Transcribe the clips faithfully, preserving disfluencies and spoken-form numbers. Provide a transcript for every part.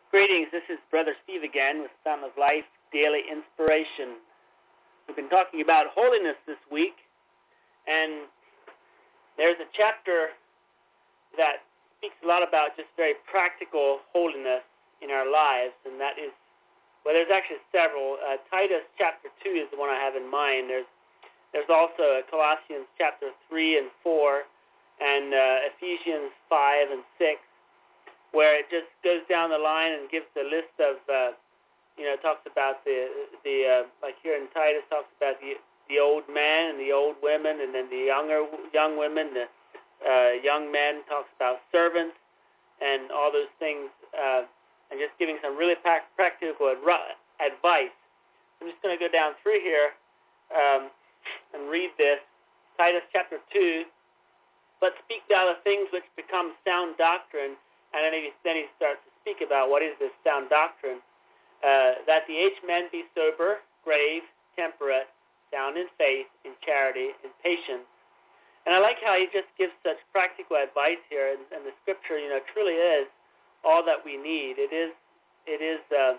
Greetings, this is Brother Steve again with Fountain of Life Daily Inspiration. We've been talking about holiness this week, and there's a chapter that speaks a lot about just very practical holiness in our lives, and that is, well, there's actually several. Uh, Titus chapter two is the one I have in mind. There's there's also Colossians chapter three and four, and uh, Ephesians five and six, where it just goes down the line and gives a list of, uh, you know, talks about the, the uh, like here in Titus, talks about the the old man and the old women, and then the younger young women, the uh, young men, talks about servants and all those things, uh, and just giving some really practical advice. I'm just going to go down through here um, and read this. Titus chapter two, but speak thou the things which become sound doctrine. And then he, then he starts to speak about what is this sound doctrine, uh, that the aged men be sober, grave, temperate, sound in faith, in charity, in patience. And I like how he just gives such practical advice here, and, and the scripture, you know, truly is all that we need. It is, it is uh,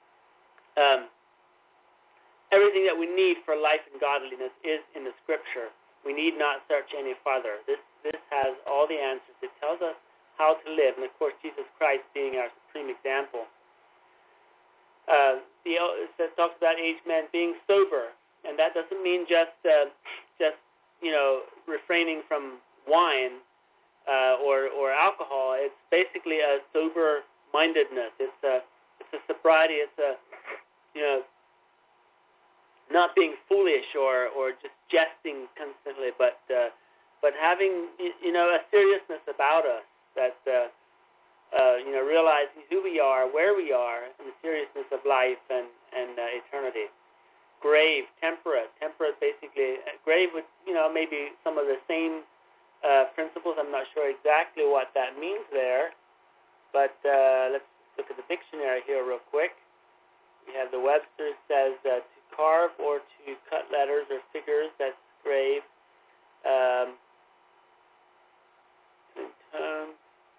um, everything that we need for life and godliness is in the scripture. We need not search any farther. This, this has all the answers. It tells us how to live, and of course Jesus Christ being our supreme example. Uh, the, it talks about aged men being sober, and that doesn't mean just uh, just you know refraining from wine uh, or or alcohol. It's basically a sober mindedness. It's a it's a sobriety. It's a you know not being foolish or or just jesting constantly, but uh, but having you know a seriousness about us. That, uh, uh, you know, realizing who we are, where we are, and the seriousness of life and, and uh, eternity. Grave, temperate. Temperate, basically, uh, grave with, you know, maybe some of the same uh, principles. I'm not sure exactly what that means there. But uh, let's look at the dictionary here real quick. We have the Webster says uh, to carve or to cut letters or figures, that's grave. Um, Um,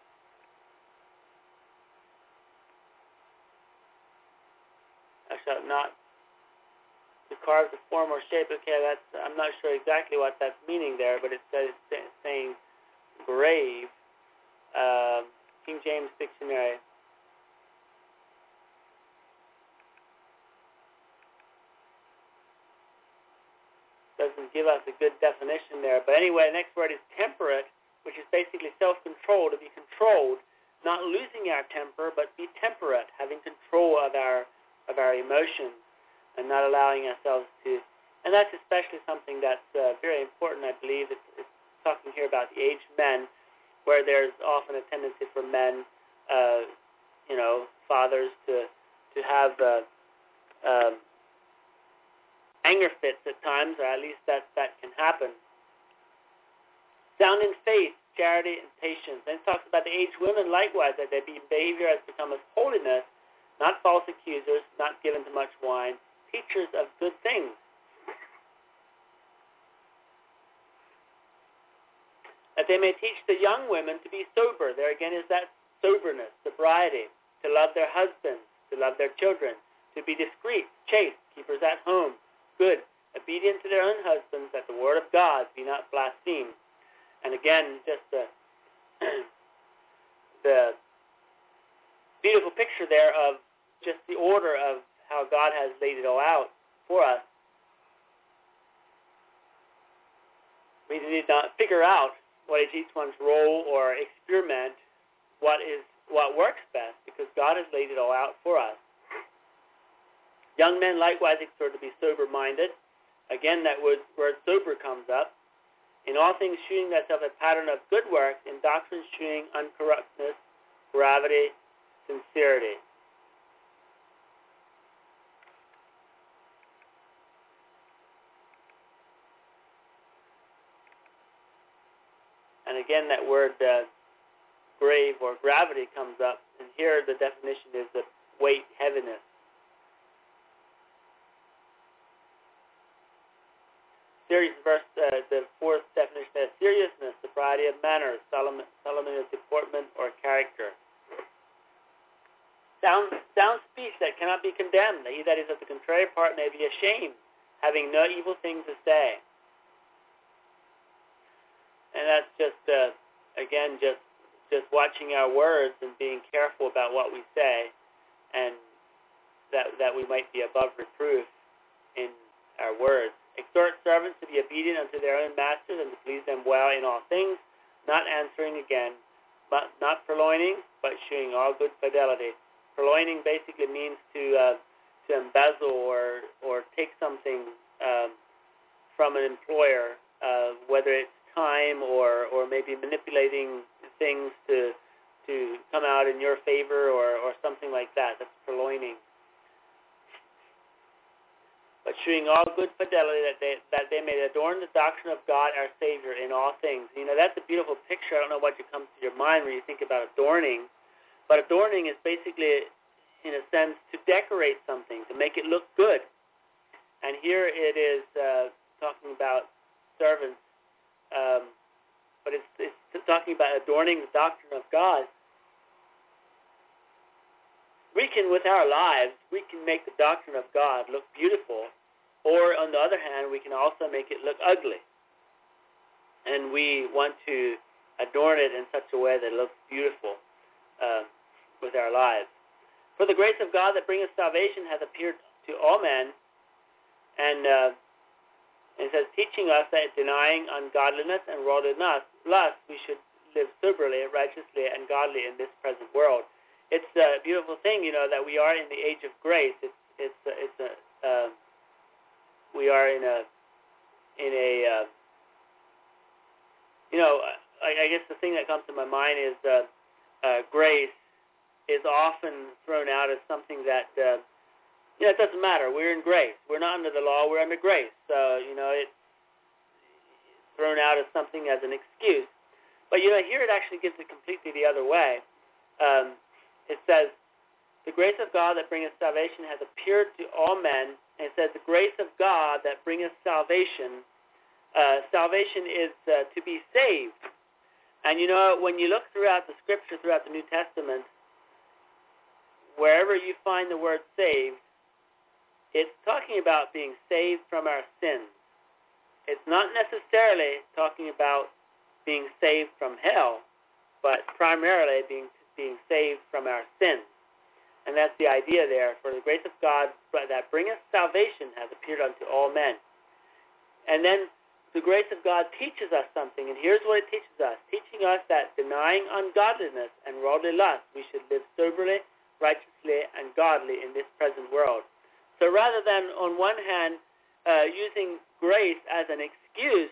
I shall not to carve the form or shape. Okay, that's I'm not sure exactly what that's meaning there, but it says it's saying grave. Um, King James Dictionary. Doesn't give us a good definition there, but anyway, the next word is temperate, which is basically self-control, to be controlled, not losing our temper, but be temperate, having control of our of our emotions and not allowing ourselves to. And that's especially something that's uh, very important, I believe. It's, it's talking here about the aged men, where there's often a tendency for men, uh, you know, fathers to to have uh, um, anger fits at times, or at least that that can happen. Sound in faith, charity, and patience. Then it talks about the aged women likewise, that their behavior has become as holiness, not false accusers, not given to much wine, teachers of good things. That they may teach the young women to be sober. There again is that soberness, sobriety, to love their husbands, to love their children, to be discreet, chaste, keepers at home, good, obedient to their own husbands, that the word of God be not blasphemed. And again, just the, the beautiful picture there of just the order of how God has laid it all out for us. We need not figure out what is each one's role or experiment what is what works best, because God has laid it all out for us. Young men likewise exhort to be sober-minded. Again, that word, word sober comes up. In all things shewing thyself a pattern of good works, in doctrine shewing uncorruptness, gravity, sincerity. And again, that word uh, grave or gravity comes up, and here the definition is the weight, heaviness. Serious verse, uh, the fourth definition is seriousness, sobriety of manners, solemnity of deportment or character. sound, sound speech that cannot be condemned, that he that is of the contrary part may be ashamed, having no evil thing to say. And that's just, uh, again, just just watching our words and being careful about what we say, and that that we might be above reproof in our words. Exhort servants to be obedient unto their own masters and to please them well in all things, not answering again, but not purloining, but shewing all good fidelity. Purloining basically means to uh, to embezzle or or take something um, from an employer, uh, whether it's time or or maybe manipulating things to to come out in your favor or, or something like that. That's purloining. But shewing all good fidelity, that they that they may adorn the doctrine of God our Savior in all things. You know, that's a beautiful picture. I don't know what comes to your mind when you think about adorning, but adorning is basically, in a sense, to decorate something, to make it look good. And here it is uh, talking about servants, um, but it's, it's talking about adorning the doctrine of God. We can, with our lives, we can make the doctrine of God look beautiful, or on the other hand, we can also make it look ugly. And we want to adorn it in such a way that it looks beautiful uh, with our lives. For the grace of God that bringeth salvation hath appeared to all men, and uh, it says, teaching us that denying ungodliness and worldly lust, we should live soberly, righteously, and godly in this present world. It's a beautiful thing, you know, that we are in the age of grace. It's it's a, it's a uh, we are in a in a uh, you know, I, I guess the thing that comes to my mind is uh, uh, grace is often thrown out as something that uh, you know, it doesn't matter. We're in grace. We're not under the law. We're under grace. So you know, it's thrown out as something as an excuse. But you know, here it actually gives it completely the other way. Um, It says, the grace of God that bringeth salvation has appeared to all men. And it says, the grace of God that bringeth salvation. Uh, salvation is uh, to be saved. And you know, when you look throughout the Scripture, throughout the New Testament, wherever you find the word saved, it's talking about being saved from our sins. It's not necessarily talking about being saved from hell, but primarily being being saved from our sins. And that's the idea there. For the grace of God that bringeth salvation has appeared unto all men. And then the grace of God teaches us something, and here's what it teaches us. Teaching us that denying ungodliness and worldly lust, we should live soberly, righteously, and godly in this present world. So rather than, on one hand, uh, using grace as an excuse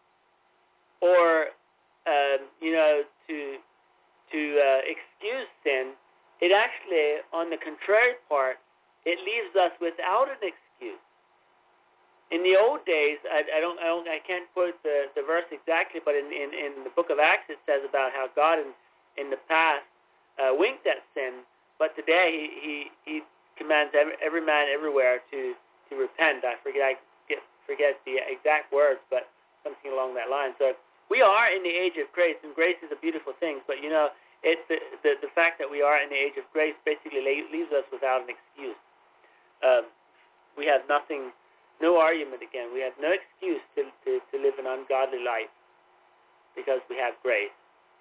or, uh, you know, to to uh, excuse sin, it actually, on the contrary part, it leaves us without an excuse. In the old days, I, I don't, I don't, I can't quote the, the verse exactly, but in, in, in the book of Acts it says about how God in, in the past uh, winked at sin, but today he he, he commands every, every man everywhere to, to repent. I forget I get, forget the exact words, but something along that line. So we are in the age of grace, and grace is a beautiful thing. But you know, it's the, the the fact that we are in the age of grace basically leaves us without an excuse. Um, we have nothing, no argument again. We have no excuse to, to, to live an ungodly life because we have grace.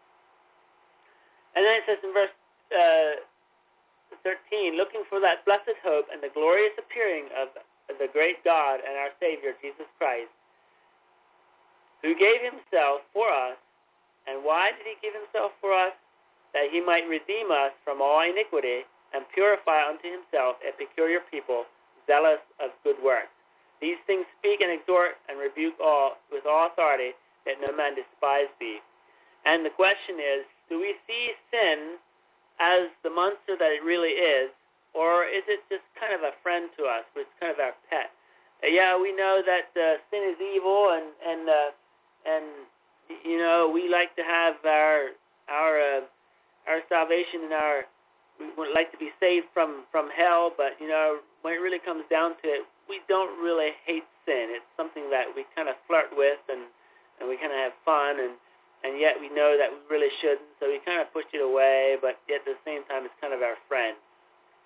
And then it says in verse uh, thirteen, looking for that blessed hope and the glorious appearing of the great God and our Savior, Jesus Christ, who gave himself for us. And why did he give himself for us? That he might redeem us from all iniquity and purify unto himself a peculiar people, zealous of good works. These things speak and exhort and rebuke all with all authority, that no man despise thee. And the question is, do we see sin as the monster that it really is, or is it just kind of a friend to us? It's kind of our pet. Uh, yeah, we know that uh, sin is evil, and and uh, and you know, we like to have our our uh, our salvation and our we would like to be saved from, from hell, but you know, when it really comes down to it, we don't really hate sin. It's something that we kind of flirt with, and, and we kind of have fun, and, and yet we know that we really shouldn't, so we kind of push it away, but yet at the same time it's kind of our friend.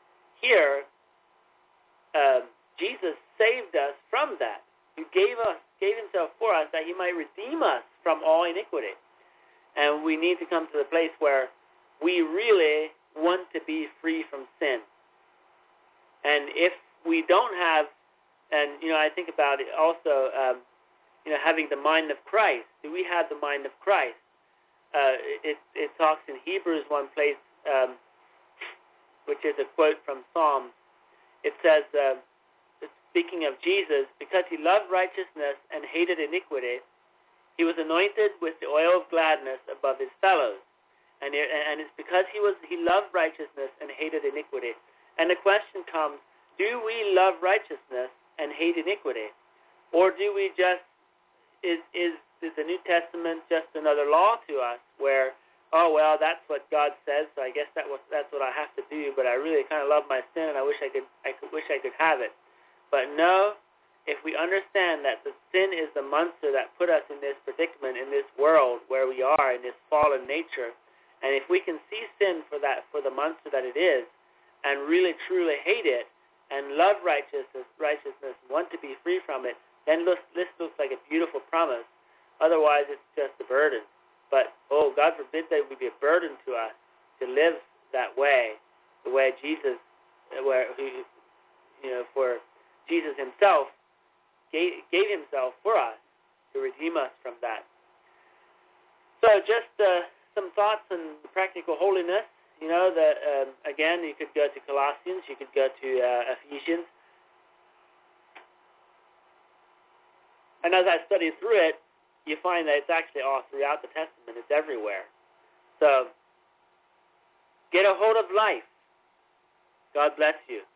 here, uh, Jesus saved us from that. He gave us, gave himself for us that he might redeem us from all iniquity. And we need to come to the place where we really want to be free from sin. And if we don't have, and, you know, I think about it also, um, you know, having the mind of Christ. Do we have the mind of Christ? Uh, it, it talks in Hebrews one place, um, which is a quote from Psalms. It says, uh, speaking of Jesus, because he loved righteousness and hated iniquity, he was anointed with the oil of gladness above his fellows. And, it, and it's because he was he loved righteousness and hated iniquity. And the question comes, do we love righteousness and hate iniquity? Or do we just, is, is, is the New Testament just another law to us where, oh, well, that's what God says, so I guess that was, that's what I have to do, but I really kind of love my sin and I wish I could, I could wish I could have it. But no, if we understand that the sin is the monster that put us in this predicament, in this world where we are, in this fallen nature, and if we can see sin for that, for the monster that it is, and really truly hate it, and love righteousness, righteousness, want to be free from it, then this, this looks like a beautiful promise. Otherwise, it's just a burden. But, oh, God forbid that it would be a burden to us to live that way, the way Jesus, where he, you know, for Jesus himself gave, gave himself for us to redeem us from that. So just uh, some thoughts on practical holiness. You know, that um, again, you could go to Colossians, you could go to uh, Ephesians. And as I study through it, you find that it's actually all throughout the Testament. It's everywhere. So, get a hold of life. God bless you.